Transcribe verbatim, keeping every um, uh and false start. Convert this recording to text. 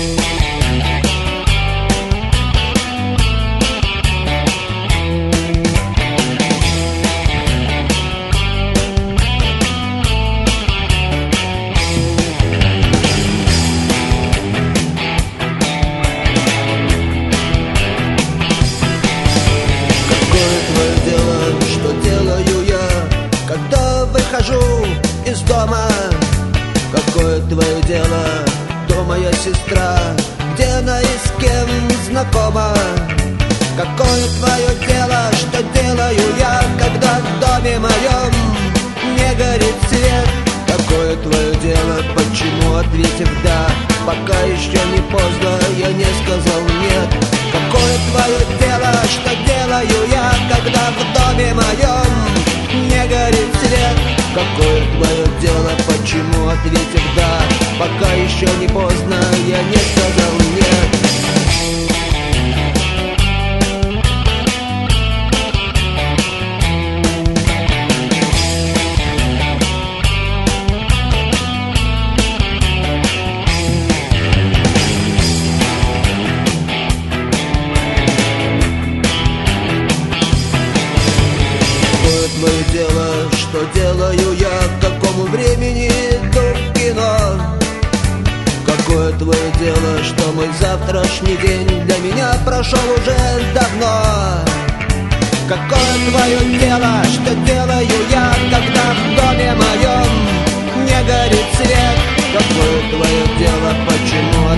Из дома. Какое твое дело, кто моя сестра, где она и с кем знакома? Какое твое дело, что делаю я, когда в доме моем не горит свет? Какое твое дело, почему, ответив да, пока еще не поздно, я не сказал нет? Какое твое дело, что делаю я, когда в доме моем не горит свет? Какое твое дело, почему, ответив да, пока еще не поздно, я не сказал нет? Твое дело, что делаю я, к какому времени иду в кино? Какое твое дело, что мой завтрашний день для меня прошел уже давно? Какое твое дело, что делаю я, когда в доме моем не горит свет? Какое твое дело, почему,